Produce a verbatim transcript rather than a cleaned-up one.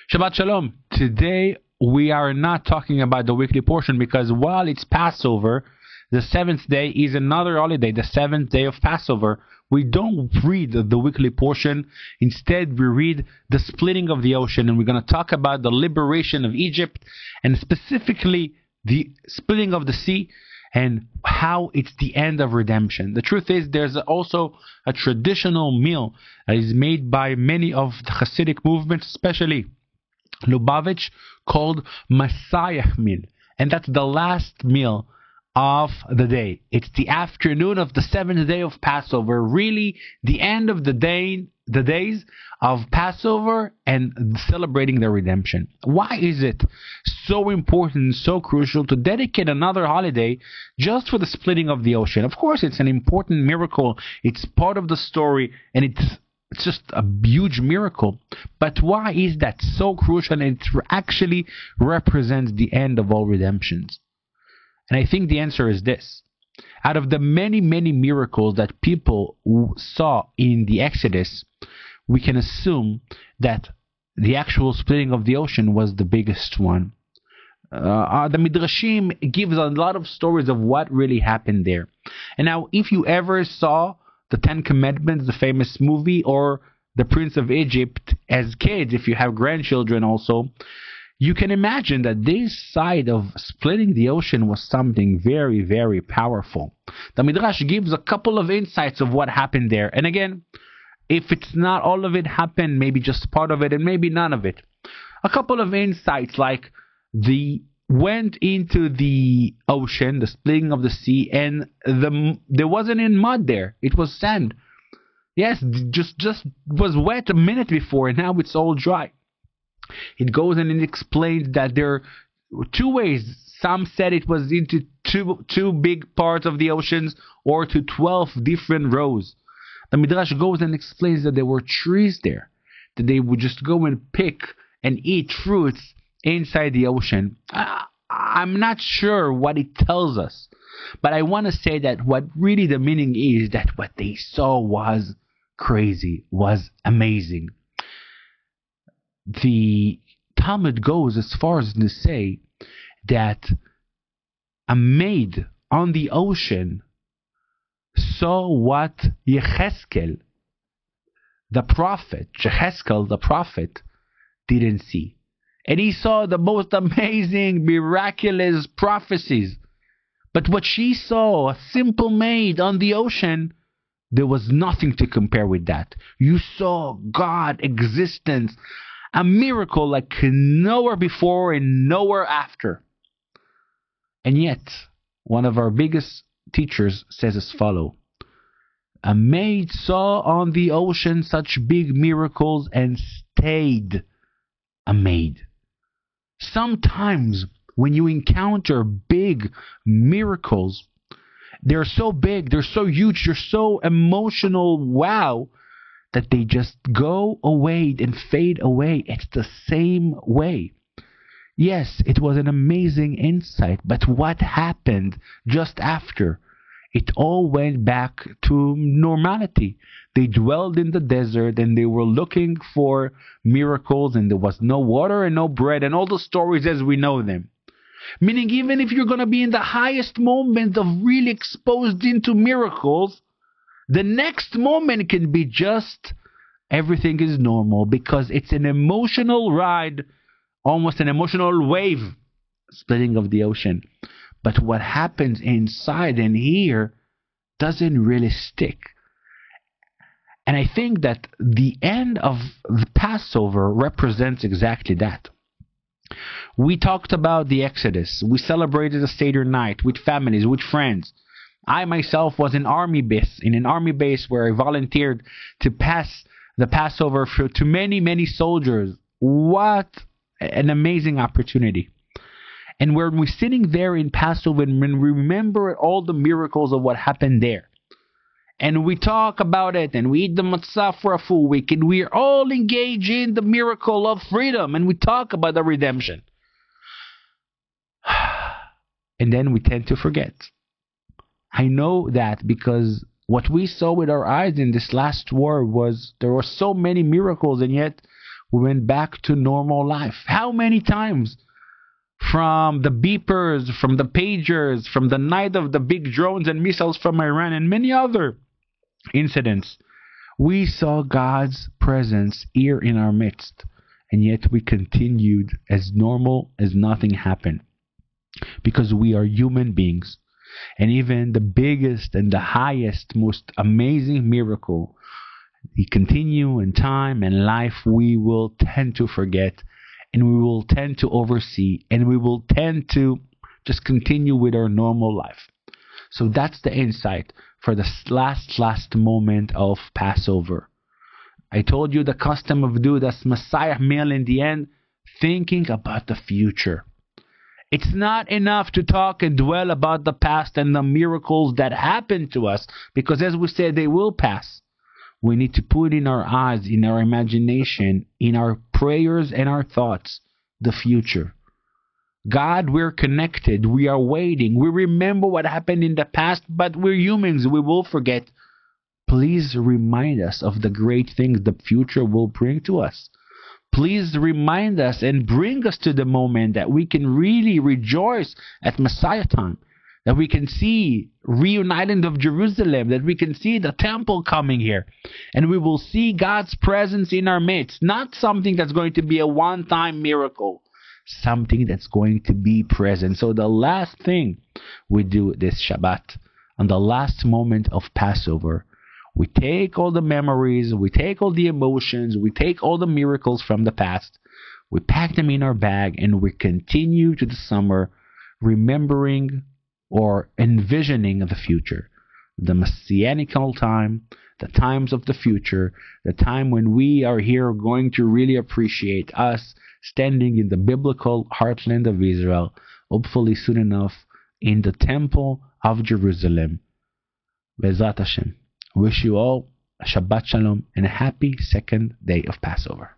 Shabbat Shalom. Today we are not talking about the weekly portion because while it's Passover, the seventh day is another holiday, the seventh day of Passover. We don't read the weekly portion. Instead, we read the splitting of the ocean, and we're going to talk about the liberation of Egypt and specifically the splitting of the sea and how it's the end of redemption. The truth is, there's also a traditional meal that is made by many of the Hasidic movements, especially Lubavitch, called Messiah meal, and that's the last meal of the day. It's the afternoon of the seventh day of Passover, really the end of the day, the days of Passover and celebrating the redemption. Why is it so important, so crucial to dedicate another holiday just for the splitting of the ocean? Of course, it's an important miracle. It's part of the story, and it's It's just a huge miracle. But why is that so crucial? And it actually represents the end of all redemptions. And I think the answer is this. Out of the many, many miracles that people saw in the Exodus, we can assume that the actual splitting of the ocean was the biggest one. Uh, the Midrashim gives a lot of stories of what really happened there. And now, if you ever saw the Ten Commandments, the famous movie, or the Prince of Egypt as kids, if you have grandchildren also, you can imagine that this side of splitting the ocean was something very, very powerful. The Midrash gives a couple of insights of what happened there. And again, if it's not all of it happened, maybe just part of it, and maybe none of it. A couple of insights like the went into the ocean, the splitting of the sea, and the there wasn't any mud there. It was sand. Yes, just just was wet a minute before, and now it's all dry. It goes and it explains that there are two ways. Some said it was into two two big parts of the oceans, or to twelve different rows. The Midrash goes and explains that there were trees there, that they would just go and pick and eat fruits inside the ocean. Uh, I'm not sure what it tells us, but I want to say that what really the meaning is that what they saw was crazy, was amazing. The Talmud goes as far as to say that a maid on the ocean saw what Yecheskel, the prophet, Yecheskel, the prophet, didn't see. And he saw the most amazing, miraculous prophecies. But what she saw, a simple maid on the ocean, there was nothing to compare with that. You saw God, existence, a miracle like nowhere before and nowhere after. And yet, one of our biggest teachers says as follows: a maid saw on the ocean such big miracles and stayed a maid. Sometimes when you encounter big miracles, they're so big, they're so huge, they're so emotional, wow, that they just go away and fade away. It's the same way. Yes, it was an amazing insight, but what happened just after? It all went back to normality. They dwelled in the desert and they were looking for miracles, and there was no water and no bread, and all the stories as we know them. Meaning, even if you're going to be in the highest moment of really exposed into miracles, the next moment can be just everything is normal, because it's an emotional ride, almost an emotional wave, splitting of the ocean. But what happens inside and here doesn't really stick. And I think that the end of the Passover represents exactly that. We talked about the Exodus. We celebrated a Seder night with families, with friends. I myself was in army base, in an army base where I volunteered to pass the Passover for, to many, many soldiers. What an amazing opportunity. And when we're sitting there in Passover and when we remember all the miracles of what happened there, and we talk about it, and we eat the matzah for a full week, and we are all engaged in the miracle of freedom, and we talk about the redemption. And then we tend to forget. I know that because what we saw with our eyes in this last war was there were so many miracles, and yet We went back to normal life. How many times? From the beepers, from the pagers, from the night of the big drones and missiles from Iran, and many other incidents, we saw God's presence here in our midst, and yet we continued as normal as nothing happened, because we are human beings. And even the biggest and the highest, most amazing miracle, we continue in time and life, we will tend to forget, and we will tend to oversee, and we will tend to just continue with our normal life. So that's the insight for the last, last moment of Passover. I told you the custom of Dudas Messiah meal in the end, thinking about the future. It's not enough to talk and dwell about the past and the miracles that happened to us, because as we said, they will pass. We need to put in our eyes, in our imagination, in our prayers and our thoughts, the future. God, we're connected. We are waiting. We remember what happened in the past, but we're humans. We will forget. Please remind us of the great things the future will bring to us. Please remind us and bring us to the moment that we can really rejoice at Messiah time. That we can see reuniting of Jerusalem, that we can see the temple coming here, and we will see God's presence in our midst. Not something that's going to be a one-time miracle, something that's going to be present. So the last thing we do this Shabbat, on the last moment of Passover, we take all the memories, we take all the emotions, we take all the miracles from the past, we pack them in our bag, and we continue to the summer remembering or envisioning the future, the messianical time, the times of the future, the time when we are here going to really appreciate us standing in the biblical heartland of Israel, hopefully soon enough in the temple of Jerusalem. Be'ezrat Hashem. Wish you all a Shabbat Shalom and a happy second day of Passover.